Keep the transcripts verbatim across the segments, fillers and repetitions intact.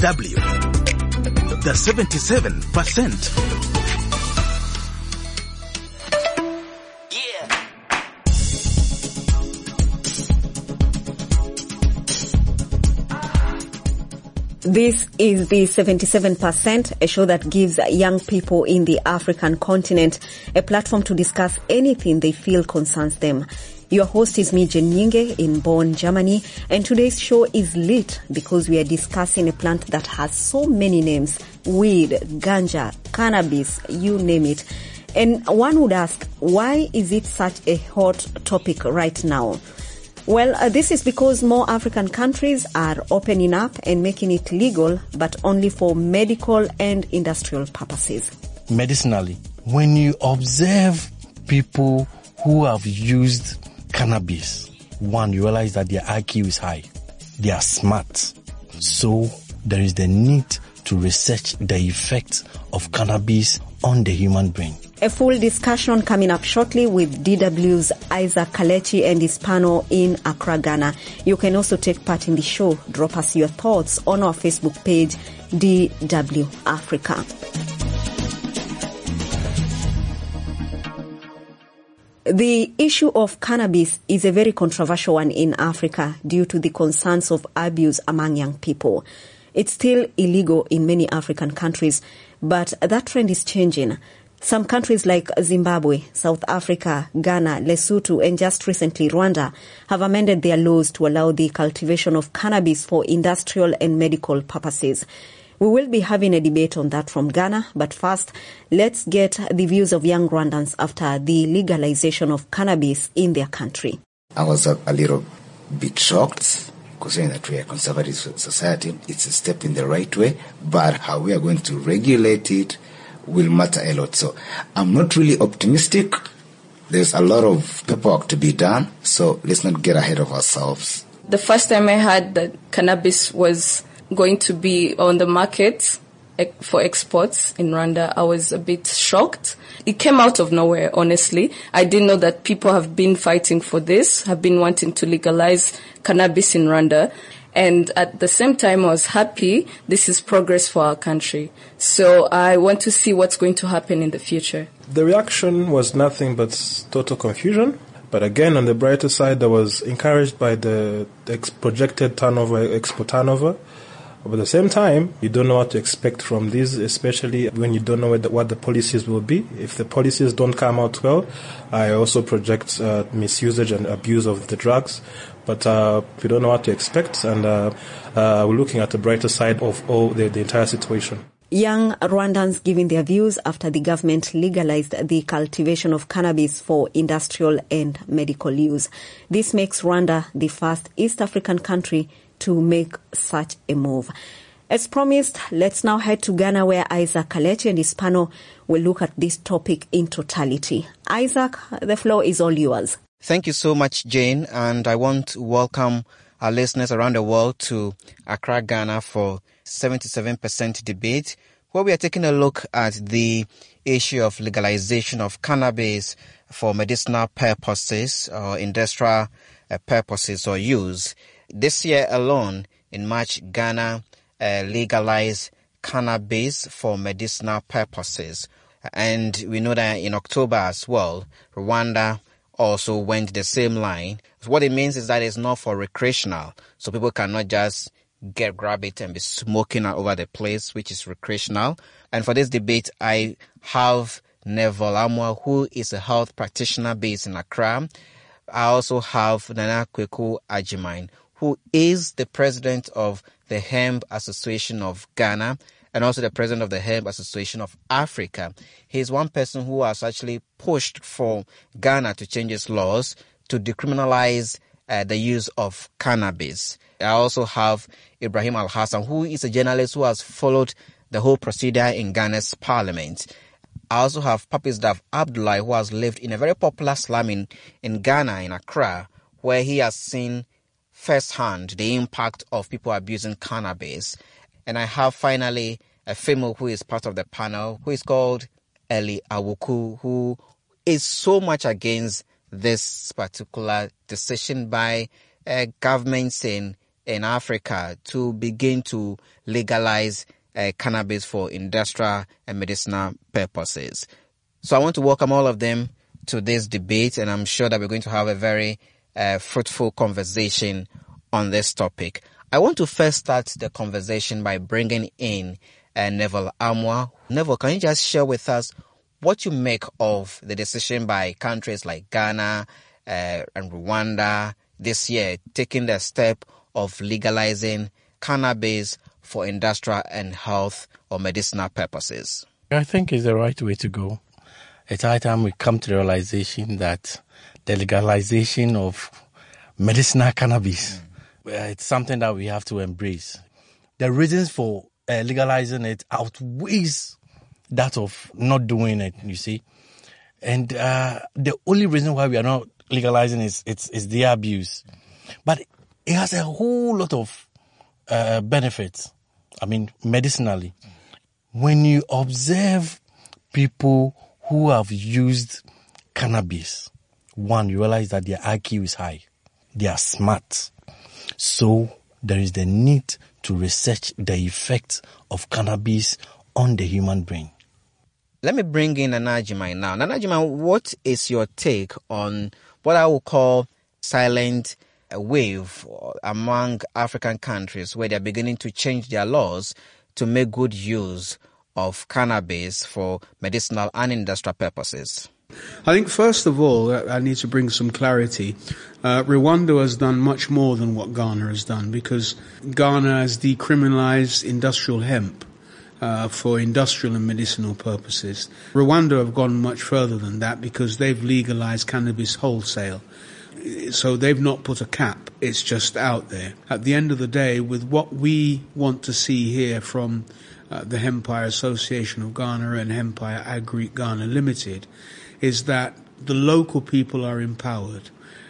W. The seventy-seven percent. This is the seventy-seven percent, a show that gives young people in the African continent a platform to discuss anything they feel concerns them. Your host is me, Jen Nyinge, in Bonn, Germany, and today's show is lit because we are discussing a plant that has so many names: weed, ganja, cannabis, you name it. And one would ask, why is it such a hot topic right now? Well, uh, this is because more African countries are opening up and making it legal, but only for medical and industrial purposes. Medicinally, when you observe people who have used cannabis, one, you realize that their I Q is high. They are smart. So there is the need to research the effects of cannabis on the human brain. A full discussion coming up shortly with D W's Isaac Kalechi and his panel in Accra, Ghana. You can also take part in the show. Drop us your thoughts on our Facebook page, D W Africa. The issue of cannabis is a very controversial one in Africa due to the concerns of abuse among young people. It's still illegal in many African countries, but that trend is changing. Some countries like Zimbabwe, South Africa, Ghana, Lesotho, and just recently Rwanda have amended their laws to allow the cultivation of cannabis for industrial and medical purposes. We will be having a debate on that from Ghana, but first, let's get the views of young Rwandans after the legalization of cannabis in their country. I was a, a little bit shocked, considering that we are a conservative society. It's a step in the right way, but how we are going to regulate it will matter a lot. So I'm not really optimistic. There's a lot of paperwork to be done, so let's not get ahead of ourselves. The first time I heard that cannabis was going to be on the market for exports in Rwanda, I was a bit shocked. It came out of nowhere, honestly. I didn't know that people have been fighting for this, have been wanting to legalize cannabis in Rwanda. And at the same time, I was happy. This is progress for our country. So I want to see what's going to happen in the future. The reaction was nothing but total confusion. But again, on the brighter side, I was encouraged by the ex- projected turnover, export turnover. But at the same time, you don't know what to expect from these, especially when you don't know what the, what the policies will be. If the policies don't come out well, I also project uh, misusage and abuse of the drugs. But uh, we don't know what to expect, and uh, uh, we're looking at the brighter side of all the, the entire situation. Young Rwandans giving their views after the government legalized the cultivation of cannabis for industrial and medical use. This makes Rwanda the first East African country to make such a move. As promised, let's now head to Ghana, where Isaac Kalechi and his panel will look at this topic in totality. Isaac, the floor is all yours. Thank you so much, Jane, and I want to welcome our listeners around the world to Accra, Ghana for seventy-seven percent debate, where we are taking a look at the issue of legalization of cannabis for medicinal purposes or industrial uh, purposes or use. This year alone, in March, Ghana uh, legalized cannabis for medicinal purposes. And we know that in October as well, Rwanda also went the same line. What it means is that it's not for recreational. So people cannot just get, grab it and be smoking all over the place, which is recreational. And for this debate, I have Neville Amwa, who is a health practitioner based in Accra. I also have Nana Kweku Ajiman, who is the president of the Hemp Association of Ghana and also the president of the Hemp Association of Africa. He's one person who has actually pushed for Ghana to change its laws to decriminalize uh, the use of cannabis. I also have Ibrahim Al-Hassan, who is a journalist who has followed the whole procedure in Ghana's parliament. I also have Papisdav Abdullah, who has lived in a very popular slum in, in Ghana, in Accra, where he has seen firsthand the impact of people abusing cannabis. And I have finally a female who is part of the panel, who is called Eli Awuku, who is so much against this particular decision by uh, governments in, in Africa to begin to legalize uh, cannabis for industrial and medicinal purposes. So I want to welcome all of them to this debate, and I'm sure that we're going to have a very uh, fruitful conversation on this topic. I want to first start the conversation by bringing in uh, Neville Amwa. Neville, can you just share with us what you make of the decision by countries like Ghana uh, and Rwanda this year taking the step of legalizing cannabis for industrial and health or medicinal purposes? I think it's the right way to go. It's high time we come to the realization that the legalization of medicinal cannabis, mm. uh, it's something that we have to embrace. The reasons for uh, legalizing it outweighs that of not doing it, you see. And uh, the only reason why we are not legalizing is it's, it's the abuse. But it has a whole lot of uh, benefits, I mean, medicinally. When you observe people who have used cannabis, one, you realize that their I Q is high. They are smart. So there is the need to research the effects of cannabis on the human brain. Let me bring in Nana Gyimah now. Nana Gyimah, what is your take on what I will call silent wave among African countries where they're beginning to change their laws to make good use of cannabis for medicinal and industrial purposes? I think, first of all, I need to bring some clarity. Uh, Rwanda has done much more than what Ghana has done, because Ghana has decriminalized industrial hemp uh, for industrial and medicinal purposes. Rwanda have gone much further than that because they've legalized cannabis wholesale. So they've not put a cap. It's just out there. At the end of the day, with what we want to see here from uh, the Hempire Association of Ghana and Hempire Agri Ghana Limited, is that the local people are empowered.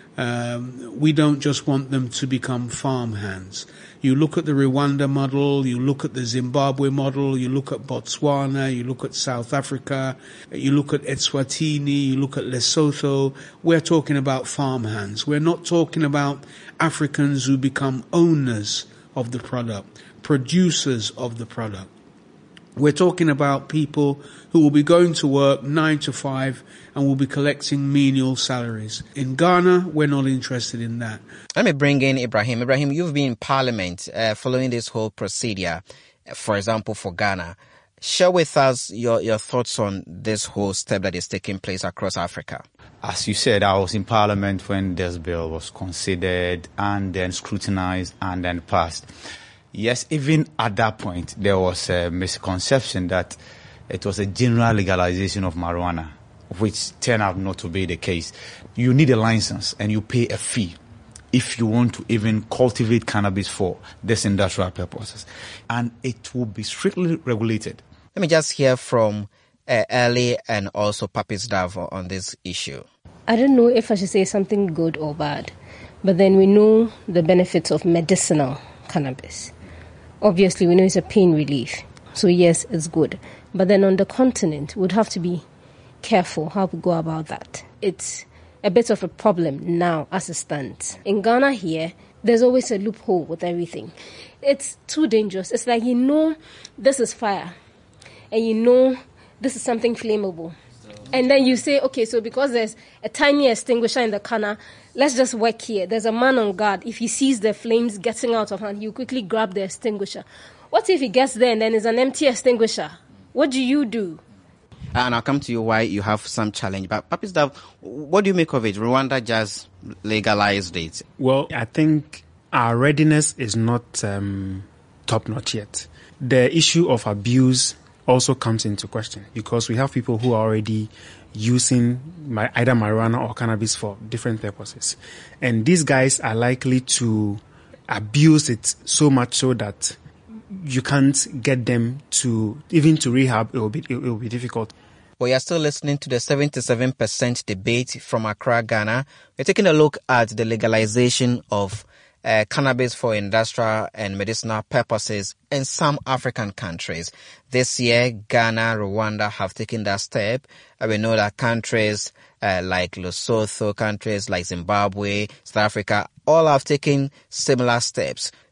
Um, we don't just want them to become farm hands. You look at the Rwanda model, you look at the Zimbabwe model, you look at Botswana, you look at South Africa, you look at Eswatini, you look at Lesotho. We're talking about farm hands. We're not talking about Africans who become owners of the product, producers of the product. We're talking about people who will be going to work nine to five and will be collecting menial salaries. In Ghana, we're not interested in that. Let me bring in Ibrahim. Ibrahim, you've been in Parliament uh, following this whole procedure, for example, for Ghana. Share with us your, your thoughts on this whole step that is taking place across Africa. As you said, I was in Parliament when this bill was considered and then scrutinized and then passed. Yes, even at that point, there was a misconception that it was a general legalization of marijuana, which turned out not to be the case. You need a license and you pay a fee if you want to even cultivate cannabis for this industrial purposes. And it will be strictly regulated. Let me just hear from uh, Ellie and also Papis Davo on this issue. I don't know if I should say something good or bad, but then we know the benefits of medicinal cannabis. Obviously, we know it's a pain relief. So yes, it's good. But then on the continent, we'd have to be careful how we go about that. It's a bit of a problem now as it stands. In Ghana here, there's always a loophole with everything. It's too dangerous. It's like, you know, this is fire. And you know, this is something flammable. And then you say, okay, so because there's a tiny extinguisher in the corner, let's just work here. There's a man on guard. If he sees the flames getting out of hand, he'll quickly grab the extinguisher. What if he gets there and then it's an empty extinguisher? What do you do? And I'll come to you why you have some challenge. But Papis Dav, what do you make of it? Rwanda just legalized it. Well, I think our readiness is not um, top-notch yet. The issue of abuse also comes into question because we have people who are already using my, either marijuana or cannabis for different purposes. And these guys are likely to abuse it so much so that you can't get them to, even to rehab, it will be, it will be difficult. We are still listening to the seventy-seven percent debate from Accra, Ghana. We're taking a look at the legalization of uh, cannabis for industrial and medicinal purposes in some African countries. This year, Ghana, Rwanda have taken that step. Uh, we know that countries uh, like Lesotho, countries like Zimbabwe, South Africa, all have taken similar steps.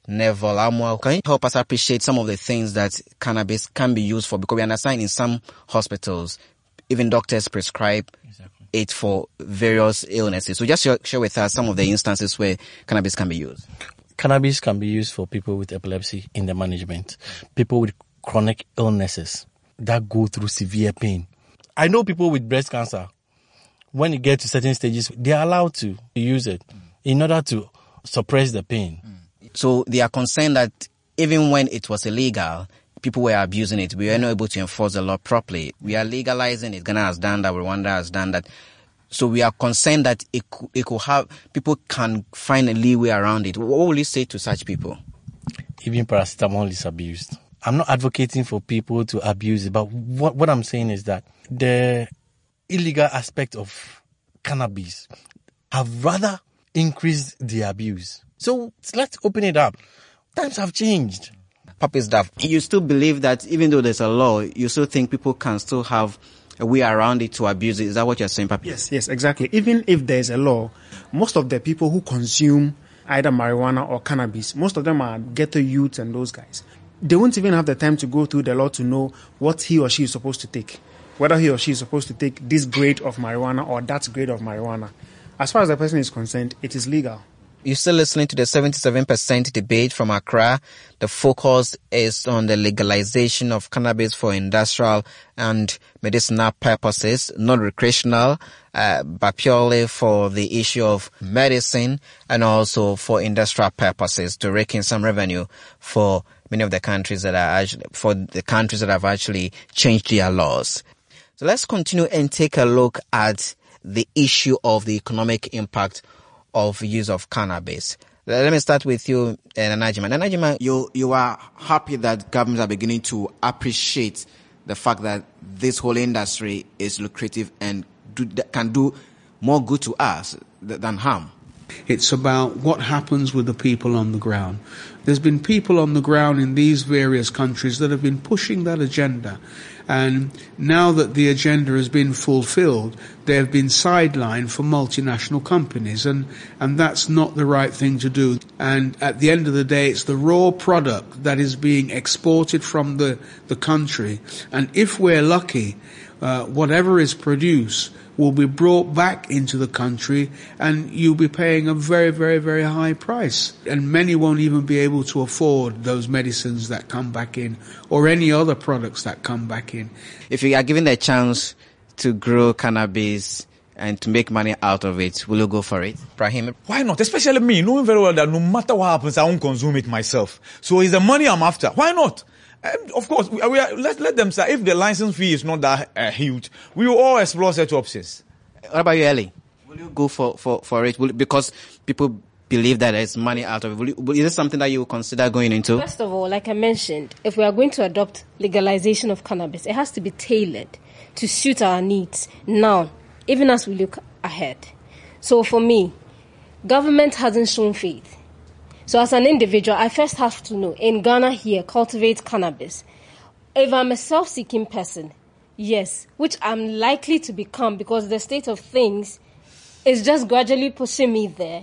Neville Amwal. Can you help us appreciate some of the things that cannabis can be used for? Because we understand in some hospitals, even doctors prescribe exactly. it for various illnesses. So just share, share with us some of the instances where cannabis can be used. Cannabis can be used for people with epilepsy in the management, people with chronic illnesses that go through severe pain. I know people with breast cancer, when you get to certain stages, they are allowed to use it in order to suppress the pain. So they are concerned that even when it was illegal, people were abusing it. We were not able to enforce the law properly. We are legalizing it. Ghana has done that. Rwanda has done that. So we are concerned that it, it could have, people can find a leeway around it. What will you say to such people? Even paracetamol is abused. I'm not advocating for people to abuse it, but what, what I'm saying is that the illegal aspect of cannabis have rather increased the abuse. So let's open it up. Times have changed. Papi Sdaff, you still believe that even though there's a law, you still think people can still have a way around it to abuse it? Is that what you're saying, Papi? Yes, yes, exactly. Even if there's a law, most of the people who consume either marijuana or cannabis, most of them are ghetto youths and those guys. They won't even have the time to go through the law to know what he or she is supposed to take. Whether he or she is supposed to take this grade of marijuana or that grade of marijuana. As far as the person is concerned, it is legal. You're still listening to the seventy-seven percent debate from Accra. The focus is on the legalization of cannabis for industrial and medicinal purposes, not recreational, uh, but purely for the issue of medicine and also for industrial purposes to rake in some revenue for many of the countries that are actually, for the countries that have actually changed their laws. So let's continue and take a look at the issue of the economic impact of use of cannabis. Let me start with you, Nana Agyeman. Nana Agyeman, you, you are happy that governments are beginning to appreciate the fact that this whole industry is lucrative and do, can do more good to us than harm. It's about what happens with the people on the ground. There's been people on the ground in these various countries that have been pushing that agenda. And now that the agenda has been fulfilled, they have been sidelined for multinational companies. And, and that's not the right thing to do. And at the end of the day, it's the raw product that is being exported from the, the country. And if we're lucky, uh, whatever is produced will be brought back into the country and you'll be paying a very, very, very high price. And many won't even be able to afford those medicines that come back in or any other products that come back in. If you are given the chance to grow cannabis and to make money out of it, will you go for it? Brahim? Why not? Especially me, knowing very well that no matter what happens, I won't consume it myself. So it's the money I'm after. Why not? And of course, we, we are, let, let them say, if the license fee is not that uh, huge, we will all explore such options. What about you, Ellie? Will you go for, for, for it? Will, because people believe that there's money out of it. Will you, will, is this something that you will consider going into? First of all, like I mentioned, if we are going to adopt legalization of cannabis, it has to be tailored to suit our needs now, even as we look ahead. So for me, government hasn't shown faith. So as an individual, I first have to know, in Ghana here, cultivate cannabis. If I'm a self-seeking person, yes, which I'm likely to become because the state of things is just gradually pushing me there,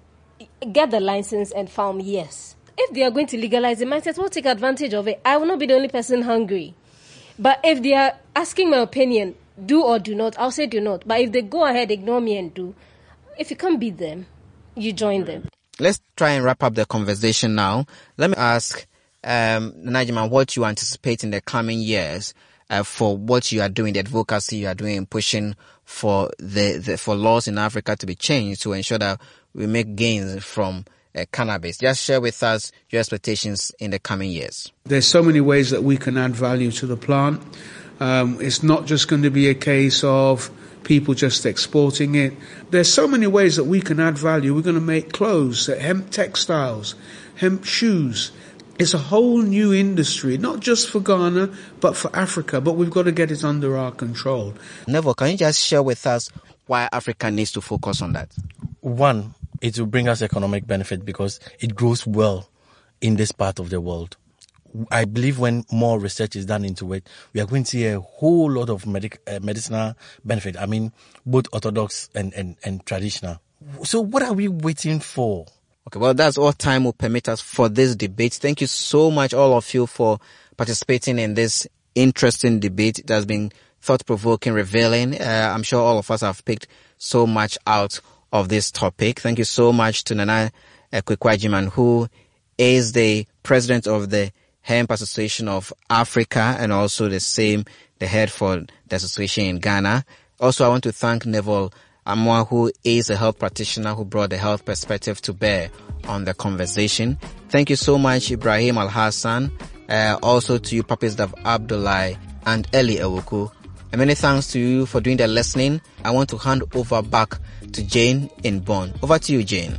get the license and farm, yes. If they are going to legalize it, might as well take advantage of it. I will not be the only person hungry. But if they are asking my opinion, do or do not, I'll say do not. But if they go ahead, ignore me and do, if you can't beat them, you join them. Let's try and wrap up the conversation now. Let me ask um, Nana Agyeman what you anticipate in the coming years uh, for what you are doing, the advocacy you are doing, pushing for the, the for laws in Africa to be changed to ensure that we make gains from uh, cannabis. Just share with us your expectations in the coming years. There's so many ways that we can add value to the plant. Um, it's not just going to be a case of people just exporting it. There's so many ways that we can add value. We're going to make clothes, hemp textiles, hemp shoes. It's a whole new industry, not just for Ghana, but for Africa. But we've got to get it under our control. Neville, can you just share with us why Africa needs to focus on that? One, it will bring us economic benefit because it grows well in this part of the world. I believe when more research is done into it, we are going to see a whole lot of medic, uh, medicinal benefit. I mean, both orthodox and, and, and traditional. So what are we waiting for? Okay, well, that's all time will permit us for this debate. Thank you so much, all of you, for participating in this interesting debate. It has been thought-provoking, revealing. Uh, I'm sure all of us have picked so much out of this topic. Thank you so much to Nana Akua-Agyeman, who is the president of the Hemp Association of Africa and also the same, the head for the association in Ghana. Also, I want to thank Neville Amoah, who is a health practitioner who brought the health perspective to bear on the conversation. Thank you so much, Ibrahim Al-Hassan. Uh, also to you, Papis Dav Abdullahi and Eli Ewuku. And many thanks to you for doing the listening. I want to hand over back to Jane in Bonn. Over to you, Jane.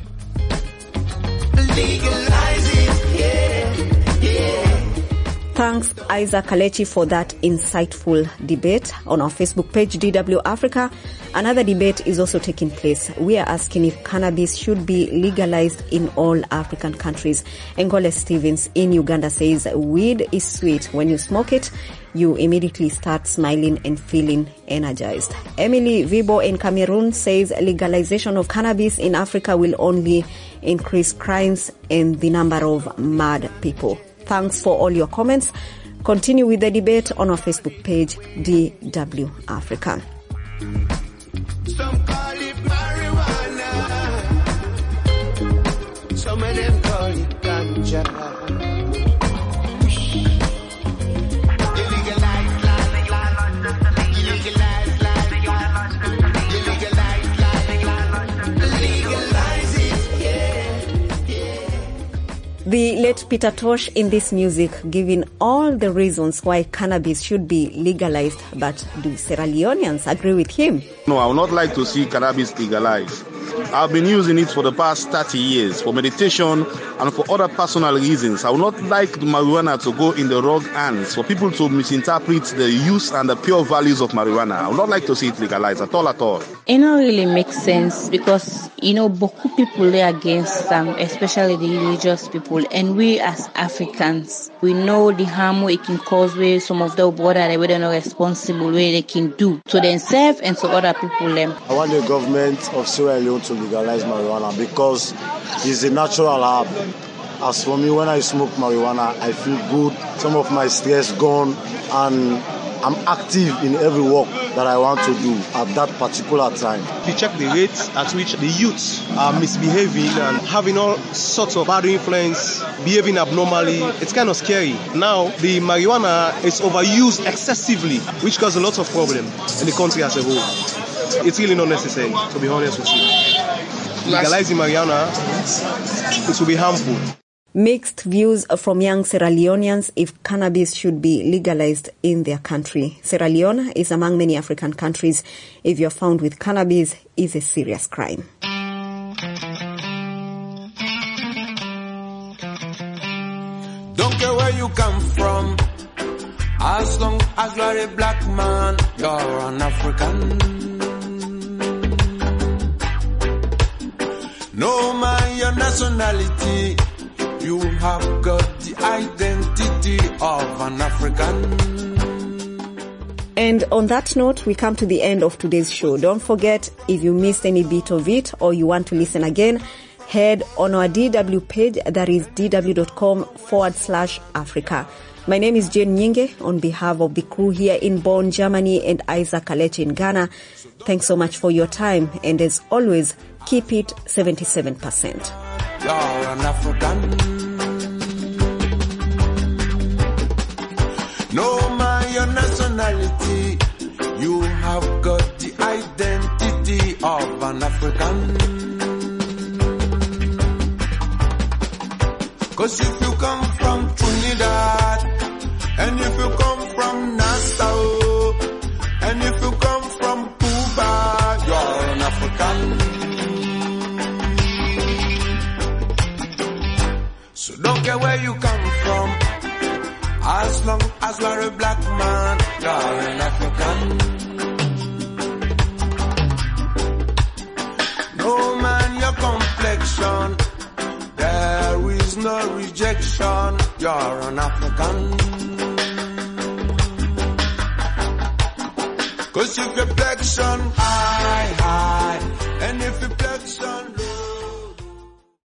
Thanks, Isaac Kalechi, for that insightful debate. On our Facebook page, D W Africa, another debate is also taking place. We are asking if cannabis should be legalized in all African countries. Ngole Stevens in Uganda says, weed is sweet. When you smoke it, you immediately start smiling and feeling energized. Emily Vibo in Cameroon says legalization of cannabis in Africa will only increase crimes and the number of mad people. Thanks for all your comments. Continue with the debate on our Facebook page, D W Africa. Some call it marijuana. Some of them call it ganja. The late Peter Tosh in this music giving all the reasons why cannabis should be legalized, but do Sierra Leoneans agree with him? No, I would not like to see cannabis legalized. I've been using it for the past thirty years for meditation and for other personal reasons. I would not like the marijuana to go in the wrong hands, for people to misinterpret the use and the pure values of marijuana. I would not like to see it legalized at all, at all. It don't really make sense because, you know, beaucoup people are against them, especially the religious people. And we as Africans, we know the harm it can cause where some of the border they were not responsible where they can do to themselves and to other people. Them. I want the government of Sierra Leone to legalize marijuana because it's a natural herb. As for me, when I smoke marijuana, I feel good. Some of my stress gone, and I'm active in every work that I want to do at that particular time. If you check the rates at which the youths are misbehaving and having all sorts of bad influence, behaving abnormally, it's kind of scary. Now, the marijuana is overused excessively, which causes a lot of problems in the country as a whole. It's really not necessary, to be honest with you. Legalizing marijuana, it will be harmful. Mixed views from young Sierra Leoneans if cannabis should be legalized in their country. Sierra Leone is among many African countries. If you're found with cannabis, it's a serious crime. Don't care where you come from, as long as you're a black man, you're an African. No matter your nationality, you have got the identity of an African. And on that note, we come to the end of today's show. Don't forget, if you missed any bit of it or you want to listen again, head on our D W page, that is dw.com forward slash Africa. My name is Jane Nyinge on behalf of the crew here in Bonn, Germany, and Isaac Kalechi in Ghana. Thanks so much for your time. And as always, keep it seventy-seven percent. You're an African. No matter your nationality, you have got the identity of an African. Cause if you come from Trinidad, and if you come from Nassau, and if you come from Cuba, you're an African. So don't care where you come from, as long as you are a black man, you're an African. No man your complexion, there is no rejection, you're an African. Cause if your complexion high, high, and if your complexion